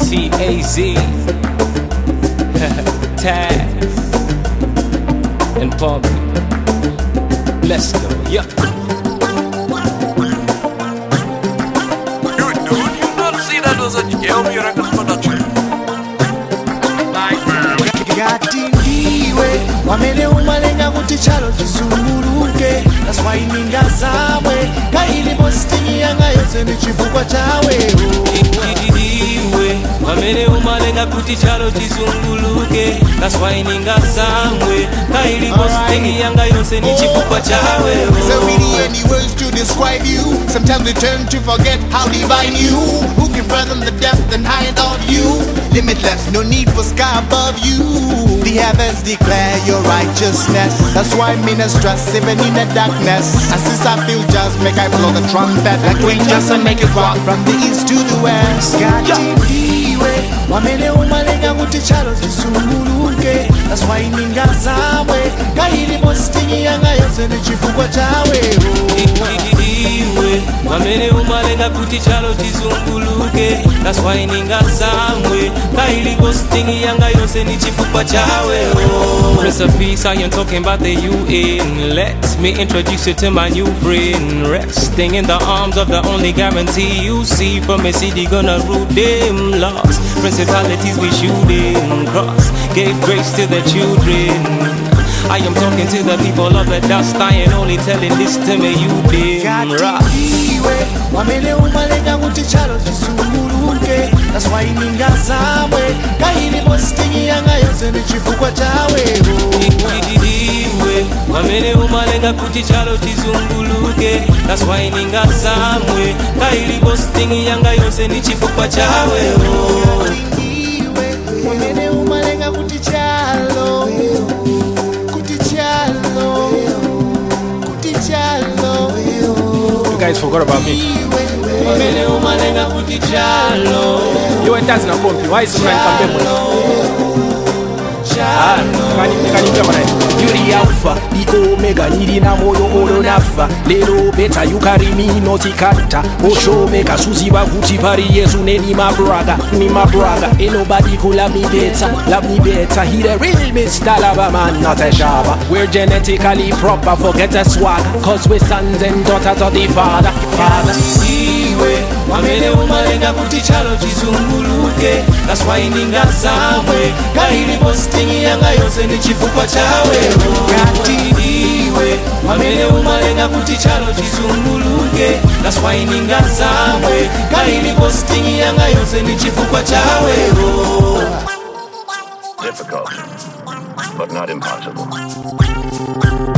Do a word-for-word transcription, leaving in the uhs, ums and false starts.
T A Z Taz and Pompey. Let's go, yeah. Dude, dude, you not see that was a Yale Miracles production. Gatiwe wamene umalenga kuti chalo chisunguluke. That's why ninga zawe kaili postingi yanga yose ni chifukwa chawe. Iwe wamene umalenga kuti chalo chisunguluke. That's why ninga zawe kaili postingi yanga yose ni chifukwa chawe. So many any words to describe you. Sometimes we turn to forget how divine you. Who can fathom the depth and height of you? Limitless, no need for sky above you. The heavens declare your righteousness. That's why me no stress even in the darkness. And since I feel just make I blow the trumpet like rangers and make it rock from the east to the west. Gatiwe wamene umalenga kuti chalo chisunguluke. That's why ninga zawe kaili postingi yanga yose ni chifukwa chawe. Iwe wamene umalenga kuti chalo chisunguluke. That's why ninga zawe kaili postingi yanga yose ni chifukwa chawe. Prince of Peace, I am talking about the U N. Let me introduce you to my new friend. Resting in the arms of the only guarantee you see. From a city gonna rule them laws. Principalities we shooting cross. Gave grace to the children. I am talking to the people of the dust. I ain't only telling this to me, you damn right. Wamene umalenga kuti chalo chisunguluke. That's why ninga zawe kaili postingi yanga yose ni chifukwa chawe. Iwe wamene umalenga kuti chalo chisunguluke. That's why ninga zawe kaili postingi yanga yose ni chifukwa chawe. Wamene umalenga kuti chalo kuti chalo kuti chalo. You guys forgot about me. Wamene umalenga kuti chalo. You were dancing on Pompey. Why is the man coming? You're the alpha, the omega, nirina moyo olo nafa. Lero beta you carry me noti kata. Osho meka suzi wa guti pari yesu ne ni my brother, ni my brother. Ain't nobody could love me better, love me better. He the real Mister Lava man, not a Java. We're genetically proper, forget a swag. Cause we're sons and daughters of the Father, Father. Wamene umalenga kuti chalo chisunguluke. That's why ninga zawe kaili postingi yanga yose ni chifukwa chawe. Iwe wamene umalenga kuti chalo chisunguluke. That's why ninga zawe kaili postingi yanga yose ni chifukwa chawe. Difficult, but not impossible.